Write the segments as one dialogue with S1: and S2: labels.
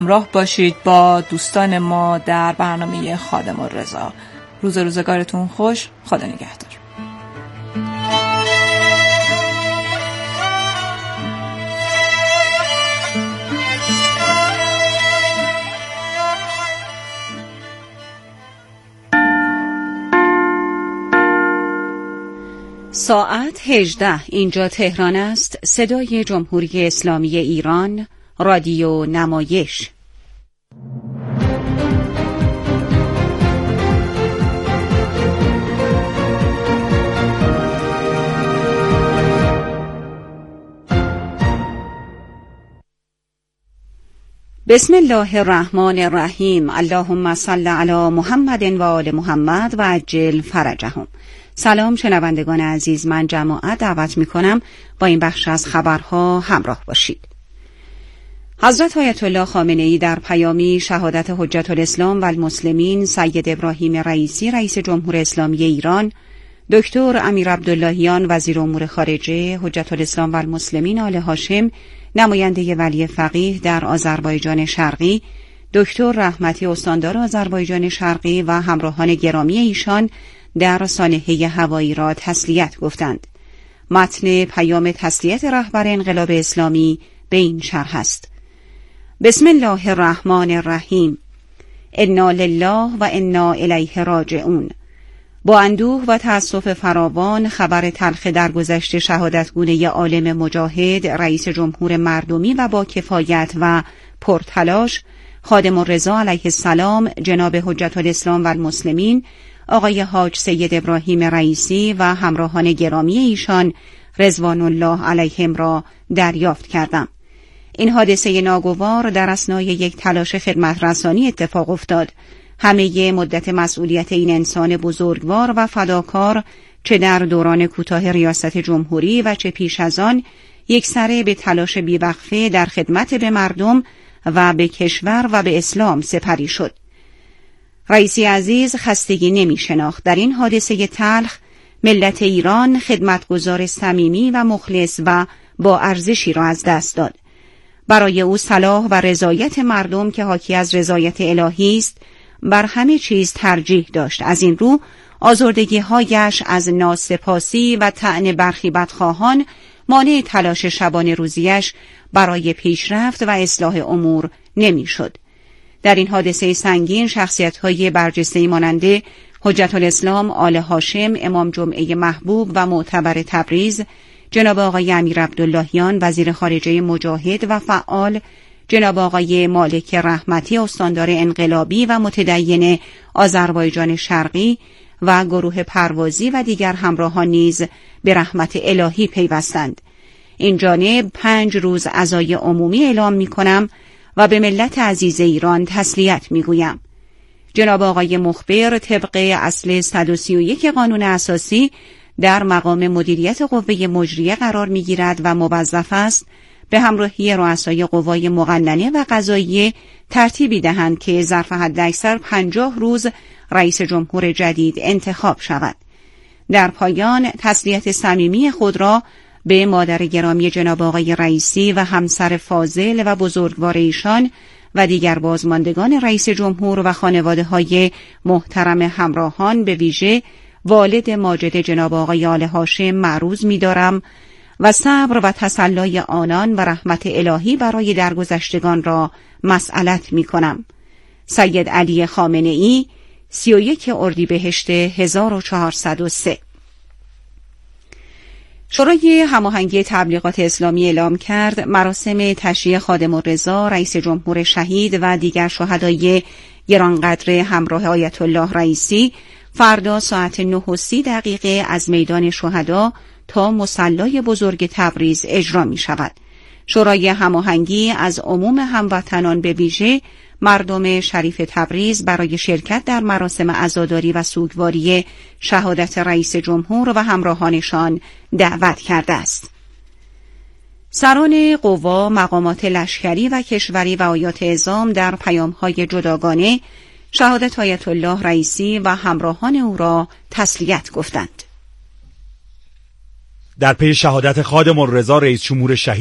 S1: همراه باشید با دوستان ما در برنامه خادم الرضا. روزگارتون خوش. خدا نگهدار.
S2: ساعت 18. اینجا تهران است. صدای جمهوری اسلامی ایران، رادیو نمایش. بسم الله الرحمن الرحیم. اللهم صل علی محمد و آل محمد و عجل فرجهم. سلام شنوندگان عزیز، من جماعت دعوت می کنم با این بخش از خبرها همراه باشید. حضرت آیت الله خامنه‌ای در پیامی شهادت حجت الاسلام و المسلمین سید ابراهیم رئیسی رئیس جمهوری اسلامی ایران، دکتر امیر عبداللهیان وزیر امور خارجه، حجت الاسلام و المسلمین آل هاشم نماینده ولی فقیه در آذربایجان شرقی، دکتر رحمتی استاندار آذربایجان شرقی و همراهان گرامی ایشان در سانحه هوایی را تسلیت گفتند. متن پیام تسلیت رهبر انقلاب اسلامی به این شرح است: بسم الله الرحمن الرحیم. انا لله و انا الیه راجعون. با اندوه و تأسف فراوان خبر تلخ درگذشت شهادتگونه عالم مجاهد رئیس جمهور مردمی و با کفایت و پرتلاش خادم الرضا علیه السلام جناب حجت الاسلام و المسلمین آقای حاج سید ابراهیم رئیسی و همراهان گرامی ایشان رضوان الله علیهم را دریافت کردم. این حادثه ناگوار در اثنای یک تلاش خدمت رسانی اتفاق افتاد. همه مدت مسئولیت این انسان بزرگوار و فداکار، چه در دوران کوتاه ریاست جمهوری و چه پیش از آن، یکسره به تلاش بیوقفه در خدمت به مردم و به کشور و به اسلام سپری شد. رئیسی عزیز خستگی نمی شناخت. در این حادثه تلخ ملت ایران خدمتگزار صمیمی و مخلص و با ارزشی را از دست داد. برای او صلاح و رضایت مردم که حاکی از رضایت الهی است بر همه چیز ترجیح داشت. از این رو آزردگی‌هایش از ناسپاسی و طعن برخی بدخواهان مانع تلاش شبانه روزیش برای پیشرفت و اصلاح امور نمی‌شد. در این حادثه سنگین شخصیت‌های برجسته‌ای مانند حجت الاسلام آل هاشم امام جمعه محبوب و معتبر تبریز، جناب آقای امیر عبداللهیان وزیر خارجه مجاهد و فعال، جناب آقای مالک رحمتی استاندار انقلابی و متدین آذربایجان شرقی و گروه پروازی و دیگر همراهان نیز به رحمت الهی پیوستند. این جانب 5 روز عزای عمومی اعلام می‌کنم و به ملت عزیز ایران تسلیت می‌گویم. جناب آقای مخبر طبق اصل 131 قانون اساسی در مقام مدیریت قوه مجریه قرار می‌گیرد و موظف است به همراهی رؤسای قوای مقننه و قضاییه ترتیبی دهند که ظرف حداکثر 50 روز رئیس جمهور جدید انتخاب شود. در پایان تسلیت صمیمی خود را به مادر گرامی جناب آقای رئیسی و همسر فاضل و بزرگوار ایشان و دیگر بازماندگان رئیس جمهور و خانواده‌های محترم همراهان، به ویژه والد ماجد جناب آقای آل هاشم معروض می‌دارم و صبر و تسلای آنان و رحمت الهی برای درگذشتگان را مسئلت می‌کنم. سید علی خامنه‌ای، 31 اردیبهشت 1403. شورای هماهنگی تبلیغات اسلامی اعلام کرد مراسم تشییع خادم الرضا رئیس جمهور شهید و دیگر شهدای گرانقدر همراه آیت الله رئیسی فردا ساعت 9:30 از میدان شهدا تا مصلی بزرگ تبریز اجرا می شود. شورای هماهنگی از عموم هموطنان به ویژه مردم شریف تبریز برای شرکت در مراسم عزاداری و سوگواری شهادت رئیس جمهور و همراهانشان دعوت کرده است. سران قوا، مقامات لشکری و کشوری و آیات اعظام در پیام‌های جداگانه شهادت آیت الله رئیسی و همراهان او را تسلیت گفتند.
S3: در پی شهادت خادم الرضا رئیس جمهور شهید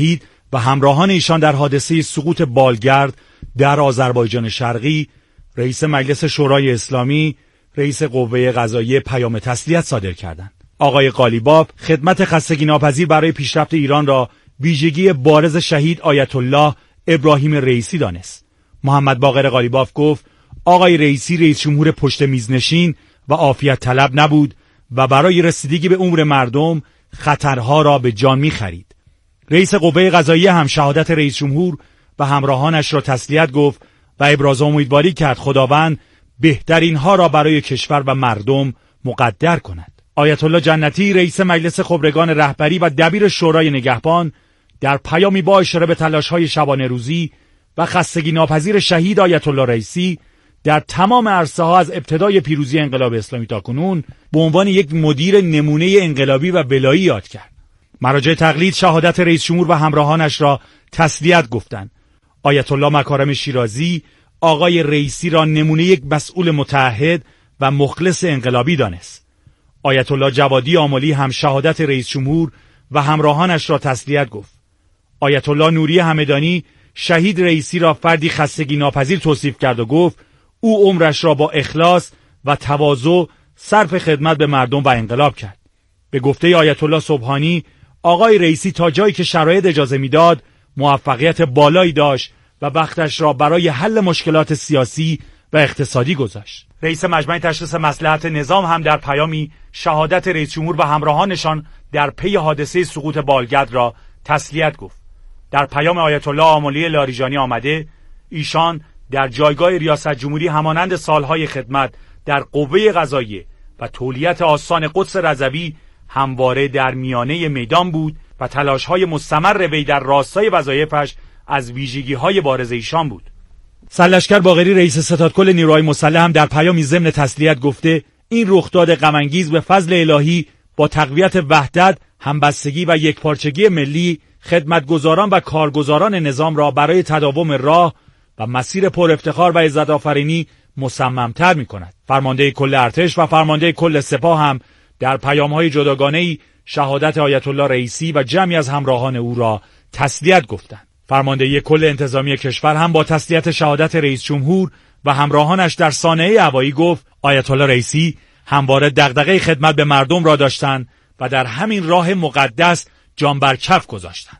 S3: و همراهان ایشان در حادثه سقوط بالگرد در آذربایجان شرقی، رئیس مجلس شورای اسلامی، رئیس قوه قضاییه پیام تسلیت صادر کردند. آقای قالیباف خدمت خستگی ناپذیر برای پیشرفت ایران را ویژگی بارز شهید آیت الله ابراهیم رئیسی دانست. محمد باقر قالیباف گفت آقای رئیسی رئیس جمهور پشت میزنشین و عافیت طلب نبود و برای رسیدگی به امور مردم خطرها را به جان می‌خرید. رئیس قوه قضاییه هم شهادت رئیس جمهور و همراهانش را تسلیت گفت و ابراز امیدواری کرد خداوند بهترین ها را برای کشور و مردم مقدر کند. آیت الله جنتی رئیس مجلس خبرگان رهبری و دبیر شورای نگهبان در پیامی با اشاره به تلاش‌های شبانه روزی و خستگی ناپذیر شهید آیت الله رئیسی در تمام عرصه‌ها از ابتدای پیروزی انقلاب اسلامی تا کنون به عنوان یک مدیر نمونه انقلابی و ولایی یاد کرد. مراجع تقلید شهادت رئیس جمهور و همراهانش را تسلیت گفتند. آیت الله مکارم شیرازی آقای رئیسی را نمونه یک مسئول متعهد و مخلص انقلابی دانست. آیت الله جوادی آملی هم شهادت رئیس جمهور و همراهانش را تسلیت گفت. آیت الله نوری همدانی شهید رئیسی را فردی خستگی ناپذیر توصیف کرد و گفت او عمرش را با اخلاص و تواضع صرف خدمت به مردم و انقلاب کرد. به گفته آیت الله سبحانی آقای رئیسی تا جایی که شرایط اجازه میداد موفقیت بالایی داشت و وقتش را برای حل مشکلات سیاسی و اقتصادی گذاشت. رئیس مجمع تشخیص مصلحت نظام هم در پیامی شهادت رئیس جمهور و همراهانشان در پی حادثه سقوط بالگرد را تسلیت گفت. در پیام آیت الله آملی لاریجانی آمده ایشان در جایگاه ریاست جمهوری همانند سالهای خدمت در قوه قضاییه و تولیت آستان قدس رضوی همواره در میانه میدان بود و تلاش‌های مستمر وی در راستای وظایفش از ویژگی‌های بارز ایشان بود. سرلشکر باقری رئیس ستادکل نیروهای مسلح هم در پیامی ضمن تسلیت گفته این رخداد غم‌انگیز به فضل الهی با تقویت وحدت، همبستگی و یکپارچگی ملی خدمتگزاران و کارگزاران نظام را برای تداوم راه و مسیر پر افتخار و عزت آفرینی مصمم‌تر می‌کند. فرمانده کل ارتش و فرمانده کل سپاه هم در پیام‌های جداگانه‌ای شهادت آیت الله رئیسی و جمعی از همراهان او را تسلیت گفتند. فرمانده کل انتظامی کشور هم با تسلیت شهادت رئیس جمهور و همراهانش در سانحه هوایی گفت آیت الله رئیسی همواره دغدغه خدمت به مردم را داشتند و در همین راه مقدس جان بر کف گذاشتند.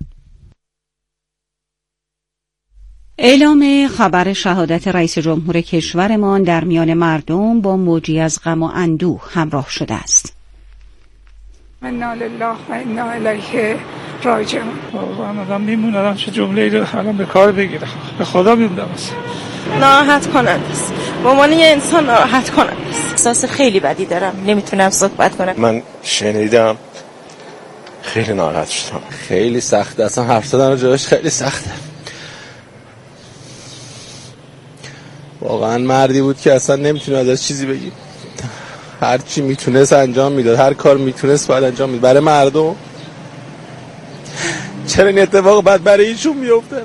S2: اعلام خبر شهادت رئیس جمهور کشورمان در میان مردم با موجی از غم و اندوه همراه شده است.
S4: انا لله و انا الیه راجعون. واقعا آدم میمونه الان چه جمله‌ای رو الان به کار بگیره. به خدا میمونم.
S5: ناراحت کننده است. به عنوان یه انسان ناراحت کننده است. احساس خیلی بدی دارم. نمیتونم صحبت کنم.
S6: من شنیدم خیلی ناراحت شدم. خیلی سخته. اصلا حرف زدن جاش خیلی سخته. واقعا مردی بود که اصلا نمیتونه ازش چیزی بگی. هر چی میتونست انجام میداد، هر کار میتونست باید انجام میداد برای مردم. چرا این اتفاق بعد برای ایشون میفته؟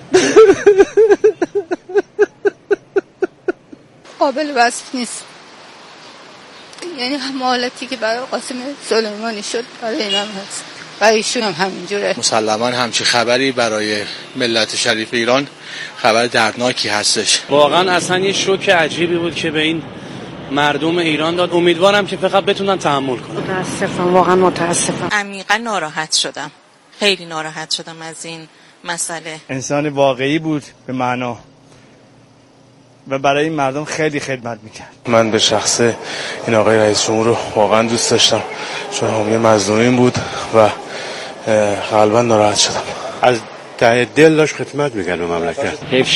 S7: قابل وصف نیست. یعنی هم حالتی که برای قاسم سلیمانی شد برای اینم هست. برای ایشون هم همینجوره.
S8: مسلمان همچی خبری برای ملت شریف ایران خبر دردناکی هستش.
S9: واقعا اصلا یه شوک عجیبی بود که به این مردم ایران داد. امیدوارم که فقط بتونن تحمل کنن.
S5: متاسفم، واقعا متاسفم.
S10: عمیقا ناراحت شدم. خیلی ناراحت شدم از این مسئله.
S11: انسان واقعی بود به معنا و برای این مردم خیلی خدمت میکرد.
S6: من به شخص این آقای رئیس جمهور رو واقعا دوست داشتم چون حامی مظلومین بود و قلبا ناراحت شدم.
S12: از ته دل داشت خدمت میکرد به مملکت.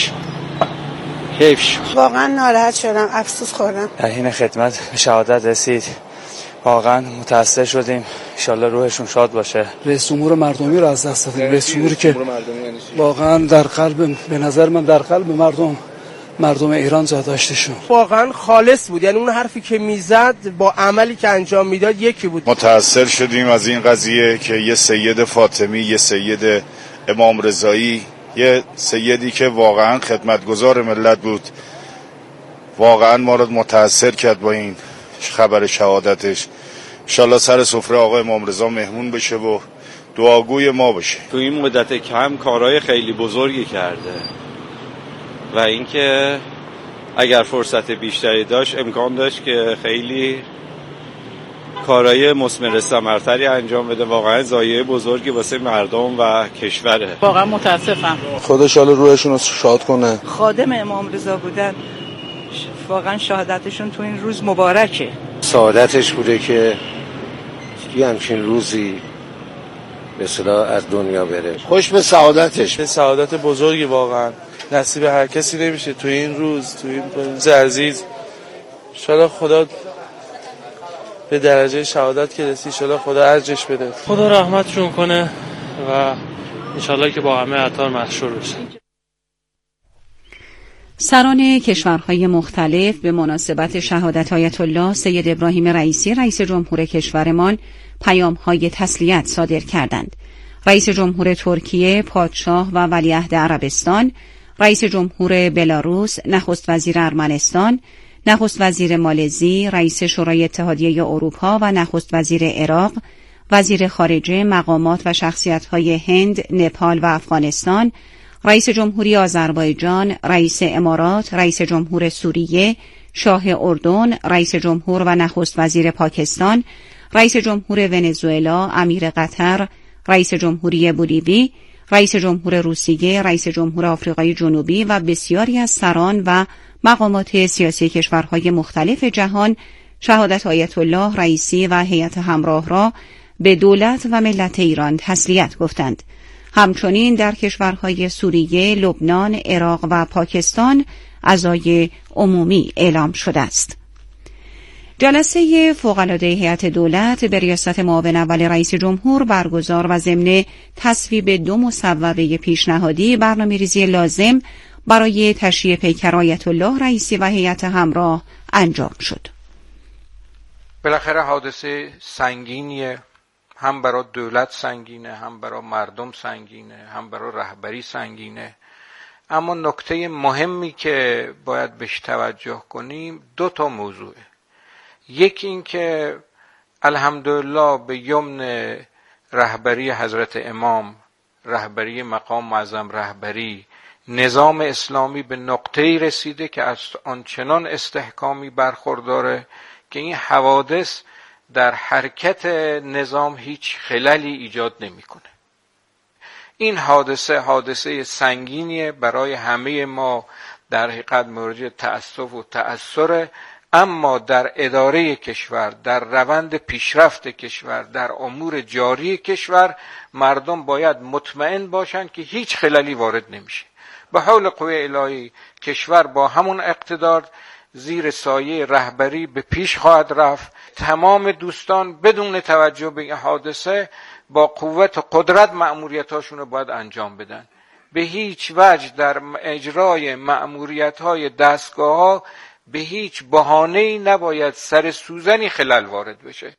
S5: حیف واقعا ناراحت شدم، افسوس خوردم.
S13: در حین خدمت به شهادت رسید. واقعا متأثر شدیم. ان شاءالله روحشون شاد باشه.
S14: رئیس جمهور مردمی رو از دست دادیم. رئیس جمهوری که واقعا در قلب، به نظر من در قلب مردم ایران جا داشته شد.
S15: واقعا خالص بود. یعنی اون حرفی که میزد با عملی که انجام میداد یکی بود.
S16: متأثر شدیم از این قضیه که یه سید فاطمی، یه سید امام رضایی، یه سیدی که واقعا خدمتگزار ملت بود واقعا ما رو متأثر کرد با این خبر شهادتش. انشالله سر سفره آقای امام رضا مهمون بشه و دعاگوی ما باشه.
S17: تو این مدت کم کارهای خیلی بزرگی کرده و اینکه اگر فرصت بیشتری داشت امکان داشت که خیلی کارهای مثمر ثمرتری انجام بده. واقعا ضایعه بزرگی واسه مردم و کشوره.
S18: واقعا متاسفم.
S6: خدا شال روحشون رو شاد کنه.
S18: خادم امام رضا بودن، واقعا شهادتشون تو این روز مبارکه.
S12: سعادتش بوده که یه همچین روزی به اصطلاح از دنیا بره. خوش به سعادتش.
S11: سعادت بزرگی واقعا نصیب هر کسی نمیشه تو این روز، تو این روز عزیز. انشالله خدا به درجه شهادت که رسی، انشالله خدا اجرش بده،
S9: خدا رحمتشون کنه و انشالله که با همه عطار محشور بشه.
S2: سران کشورهای مختلف به مناسبت شهادت آیت الله سید ابراهیم رئیسی رئیس جمهور کشورمان پیام‌های تسلیت صادر کردند. رئیس جمهور ترکیه، پادشاه و ولیعهد عربستان، رئیس جمهور بلاروس، نخست وزیر ارمنستان، نخست وزیر مالزی، رئیس شورای اتحادیه اروپا و نخست وزیر عراق، وزیر خارجه، مقامات و شخصیت‌های هند، نپال و افغانستان، رئیس جمهوری آذربایجان، رئیس امارات، رئیس جمهور سوریه، شاه اردن، رئیس جمهور و نخست وزیر پاکستان، رئیس جمهور ونزوئلا، امیر قطر، رئیس جمهوری بولیوی، رئیس جمهور روسیه، رئیس جمهور آفریقای جنوبی و بسیاری از سران و مقامات سیاسی کشورهای مختلف جهان شهادت آیت الله رئیسی و هیئت همراه را به دولت و ملت ایران تسلیت گفتند. همچنین در کشورهای سوریه، لبنان، عراق و پاکستان عزای عمومی اعلام شده است. جلسه فوق‌العاده هیئت دولت به ریاست معاون اول رئیس جمهور برگزار و ضمن تصویب 2 مصوبه پیشنهادی برنامه‌ریزی لازم برای تشییع پیکر آیت الله رئیسی و هیئت همراه انجام شد.
S19: بالاخره حادثه سنگینیه، هم برای دولت سنگینه، هم برای مردم سنگینه، هم برای رهبری سنگینه. اما نکته مهمی که باید بهش توجه کنیم 2 موضوعه. یکی این که الحمدلله به یمن رهبری حضرت امام، رهبری مقام معظم رهبری، نظام اسلامی به نقطه‌ای رسیده که از آنچنان استحکامی برخورداره که این حوادث در حرکت نظام هیچ خللی ایجاد نمی‌کنه. این حادثه سنگینیه برای همه ما، در حقیقت مورد تأسف و تأثره، اما در اداره کشور، در روند پیشرفت کشور، در امور جاری کشور مردم باید مطمئن باشند که هیچ خللی وارد نمیشه. به حول قوه الهی کشور با همون اقتدار زیر سایه رهبری به پیش خواهد رفت. تمام دوستان بدون توجه به این حادثه با قوت و قدرت مأموریتاشون رو باید انجام بدن. به هیچ وجه در اجرای مأموریت‌های دستگاه‌ها به هیچ بهانه‌ای نباید سر سوزنی خلل وارد بشه.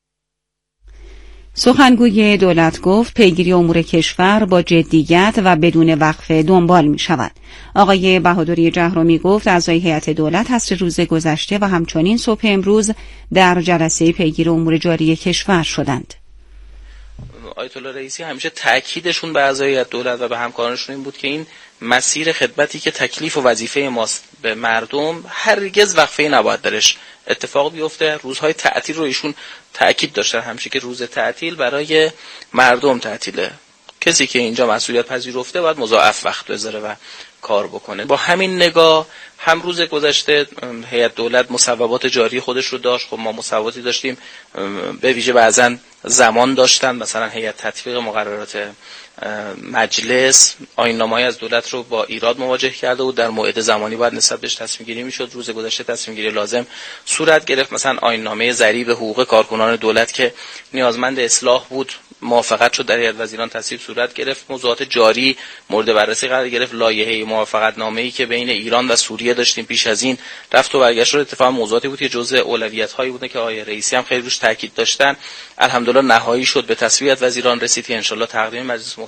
S2: سخنگوی دولت گفت پیگیری امور کشور با جدیت و بدون وقفه دنبال می شود. آقای بهادری جهرومی گفت اعضای هیئت دولت عصر روز گذشته و همچنین صبح امروز در جلسه پیگیری امور جاری کشور شدند.
S20: آیت الله رئیسی همیشه تأکیدشون به اعضای هیئت دولت و به همکارانشون این بود که این مسیر خدمتی که تکلیف و وظیفه ماست به مردم هرگز وقفه‌ای نباید درش اتفاق بیفته. روزهای تعطیل رو ایشون تأکید داشتن همیشه که روز تعطیل برای مردم تعطیله. کسی که اینجا مسئولیت پذیرفته باید مضاعف وقت بذاره و کار بکنه. با همین نگاه هم روز گذشته هیئت دولت مصوبات جاری خودش رو داشت. خب ما مصوباتی داشتیم به ویژه بعضن زمان داشتن، مثلا هیئت تطبیق مقررات مجلس آیین‌نامه‌ای از دولت رو با ایراد مواجه کرده و در موعد زمانی باید نسبت بهش تصمیم گیری میشد. روز گذشته تصمیم گیری لازم صورت گرفت. مثلا آیین‌نامه ضریب حقوق کارکنان دولت که نیازمند اصلاح بود موافقت شد، در هیئت وزیران تصویب صورت گرفت. موضوعات جاری مورد بررسی قرار گرفت. لایحه موافقت نامه‌ای که بین ایران و سوریه داشتیم پیش از این رفت و برگشت شد. اتفاقا موضوعاتی بود که جزء اولویت‌هایی بود که آقای رئیسی هم خیلی روش تاکید داشتن. الحمدلله نهایی شد، به تصویب وزیران رسید که ان شاءالله تقدیم مجلس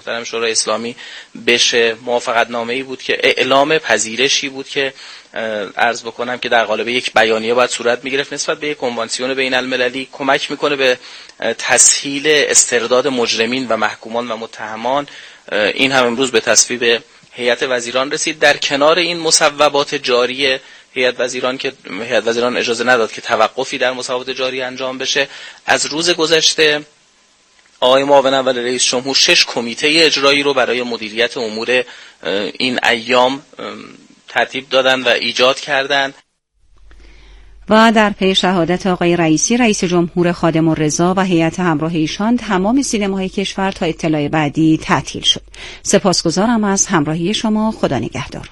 S20: محترم شورای اسلامی بشه. موافقتنامه‌ای بود که اعلام پذیرشی بود که عرض بکنم که در قالب یک بیانیه باید صورت میگرفت نسبت به یک کنوانسیون بین المللی، کمک میکنه به تسهیل استرداد مجرمین و محکومان و متهمان. این هم امروز به تصویب هیئت وزیران رسید. در کنار این مصوبات جاری هیئت وزیران اجازه نداد که توقفی در مصوبات جاری انجام بشه. از روز گذشته آقای معاون اول رئیس جمهور 6 کمیته اجرایی رو برای مدیریت امور این ایام ترتیب دادن و ایجاد کردن.
S2: و در پی شهادت آقای رئیسی رئیس جمهور خادم الرضا و هیئت همراه ایشان تمام سینماهای کشور تا اطلاع بعدی تعطیل شد. سپاسگزارم از همراهی شما. خدا نگهدار.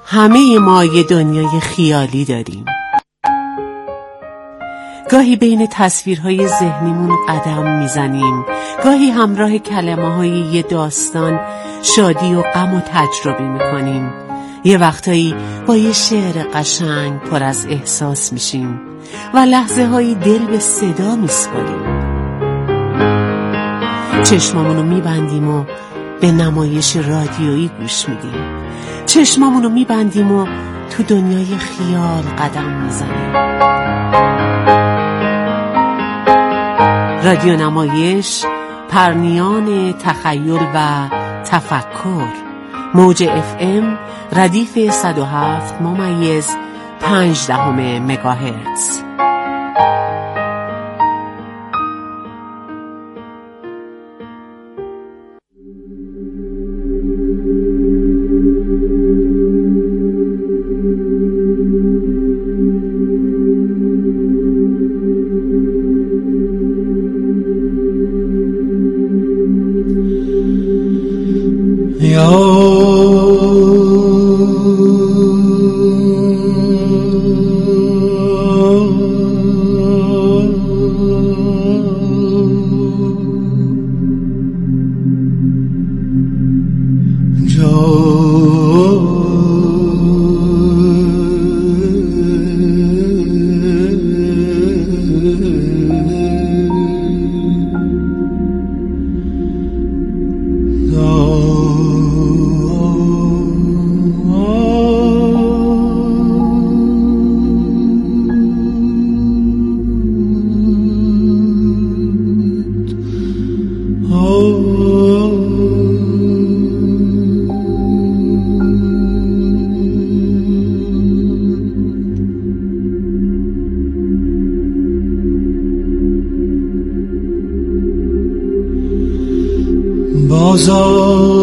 S21: همه ما یه دنیای خیالی داریم. گاهی بین تصویرهای ذهنیمون قدم میزنیم، گاهی همراه کلمه‌های یه داستان شادی و غم و تجربه میکنیم. یه وقتایی با یه شعر قشنگ پر از احساس میشیم و لحظه هایی دل به صدا میسپاریم. چشمامونو میبندیم و به نمایش رادیویی گوش میدیم. چشمامونو میبندیم و تو دنیای خیال قدم میزنیم. رادیو نمایش، پرنیان تخیل و تفکر. موج FM ردیف 107.5 مگاهرتز.
S22: بازار